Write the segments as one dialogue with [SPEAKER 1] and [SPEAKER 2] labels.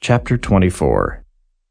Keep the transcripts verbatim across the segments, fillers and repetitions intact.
[SPEAKER 1] Chapter twenty-four.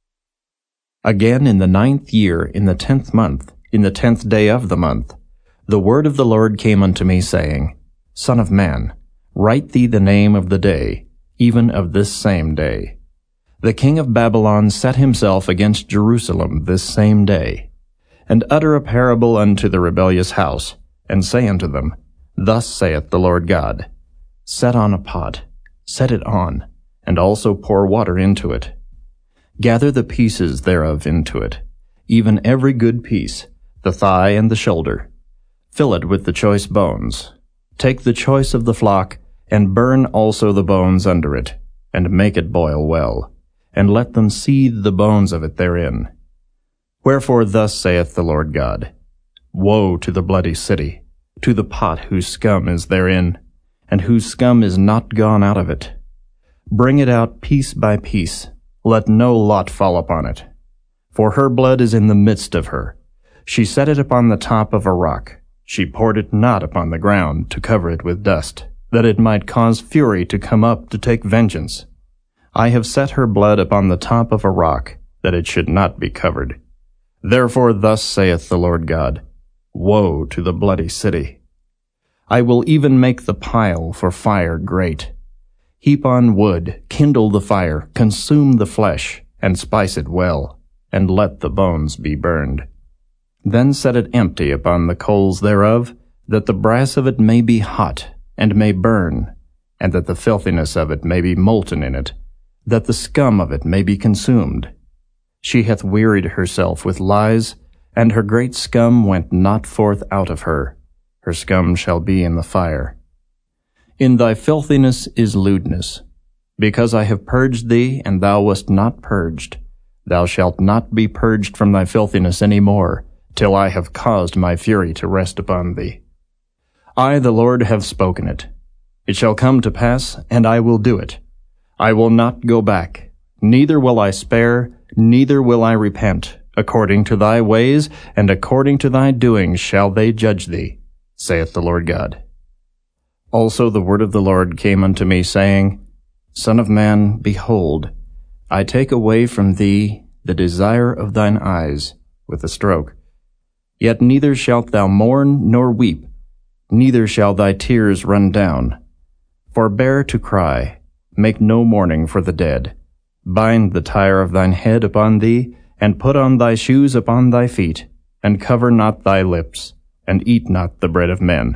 [SPEAKER 1] Again in the ninth year, in the tenth month, in the tenth day of the month, the word of the Lord came unto me, saying, Son of man, write thee the name of the day, even of this same day. The king of Babylon set himself against Jerusalem this same day. And utter a parable unto the rebellious house, and say unto them, Thus saith the Lord God, Set on a pot, set it on, and also pour water into it. Gather the pieces thereof into it, even every good piece, the thigh and the shoulder. Fill it with the choice bones. Take the choice of the flock, and burn also the bones under it, and make it boil well, and let them seethe the bones of it therein. Wherefore thus saith the Lord God, Woe to the bloody city, to the pot whose scum is therein, and whose scum is not gone out of it. Bring it out piece by piece, let no lot fall upon it. For her blood is in the midst of her. She set it upon the top of a rock. She poured it not upon the ground to cover it with dust, that it might cause fury to come up to take vengeance. I have set her blood upon the top of a rock, that it should not be covered. Therefore thus saith the Lord God, Woe to the bloody city! I will even make the pile for fire great. Heap on wood, kindle the fire, consume the flesh, and spice it well, and let the bones be burned. Then set it empty upon the coals thereof, that the brass of it may be hot, and may burn, and that the filthiness of it may be molten in it, that the scum of it may be consumed. She hath wearied herself with lies, and her great scum went not forth out of her. Her scum shall be in the fire. In thy filthiness is lewdness. Because I have purged thee, and thou wast not purged, thou shalt not be purged from thy filthiness any more, till I have caused my fury to rest upon thee. I, the Lord, have spoken it. It shall come to pass, and I will do it. I will not go back, neither will I spare, neither will I repent. According to thy ways, and according to thy doings shall they judge thee, saith the Lord God. Also the word of the Lord came unto me, saying, Son of man, behold, I take away from thee the desire of thine eyes with a stroke. Yet neither shalt thou mourn nor weep, neither shall thy tears run down. Forbear to cry, make no mourning for the dead. Bind the tire of thine head upon thee, and put on thy shoes upon thy feet, and cover not thy lips, and eat not the bread of men.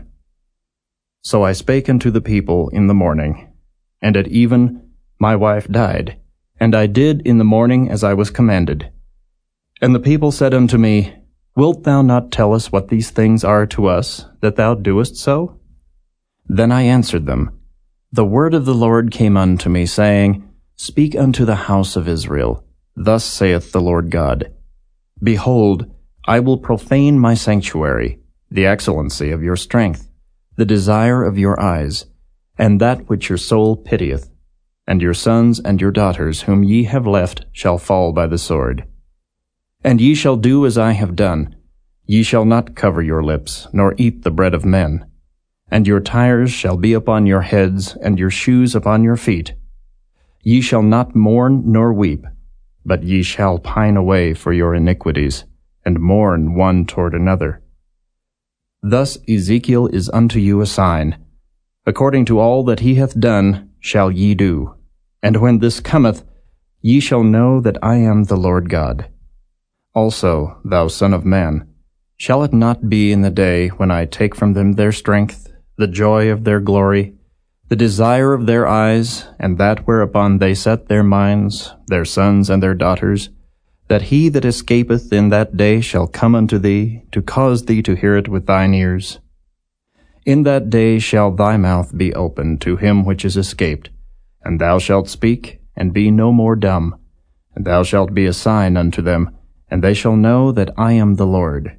[SPEAKER 1] So I spake unto the people in the morning, and at even my wife died, and I did in the morning as I was commanded. And the people said unto me, Wilt thou not tell us what these things are to us, that thou doest so? Then I answered them, The word of the Lord came unto me, saying, Speak unto the house of Israel, Thus saith the Lord God, Behold, I will profane my sanctuary, the excellency of your strength, the desire of your eyes, and that which your soul pitieth, and your sons and your daughters whom ye have left shall fall by the sword. And ye shall do as I have done. Ye shall not cover your lips, nor eat the bread of men. And your tires shall be upon your heads, and your shoes upon your feet. Ye shall not mourn nor weep, but ye shall pine away for your iniquities, and mourn one toward another. Thus Ezekiel is unto you a sign. According to all that he hath done shall ye do. And when this cometh, ye shall know that I am the Lord God. Also, thou son of man, shall it not be in the day when I take from them their strength, the joy of their glory, the desire of their eyes, and that whereupon they set their minds, their sons and their daughters, that he that escapeth in that day shall come unto thee, to cause thee to hear it with thine ears? In that day shall thy mouth be opened to him which is escaped, and thou shalt speak, and be no more dumb, and thou shalt be a sign unto them, and they shall know that I am the Lord.